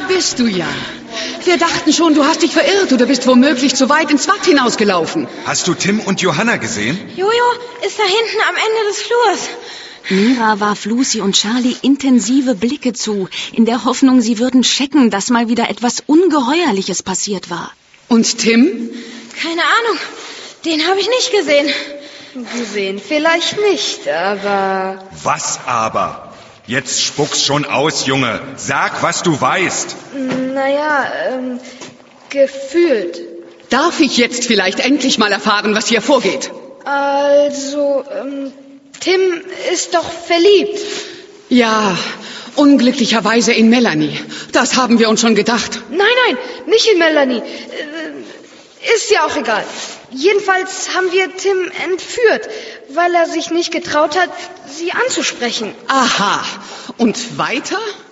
bist du ja. Wir dachten schon, du hast dich verirrt oder bist womöglich zu weit ins Watt hinausgelaufen. Hast du Tim und Johanna gesehen? Jojo ist da hinten am Ende des Flurs. Mira warf Lucy und Charlie intensive Blicke zu, in der Hoffnung, sie würden checken, dass mal wieder etwas Ungeheuerliches passiert war. Und Tim? Keine Ahnung, den habe ich nicht gesehen. Gesehen vielleicht nicht, aber... Was aber? Jetzt spuck's schon aus, Junge. Sag, was du weißt. Naja, gefühlt. Darf ich jetzt vielleicht endlich mal erfahren, was hier vorgeht? Also, Tim ist doch verliebt. Ja, unglücklicherweise in Melanie. Das haben wir uns schon gedacht. Nein, nicht in Melanie. Ist ja auch egal. Jedenfalls haben wir Tim entführt, weil er sich nicht getraut hat, sie anzusprechen. Aha. Und weiter?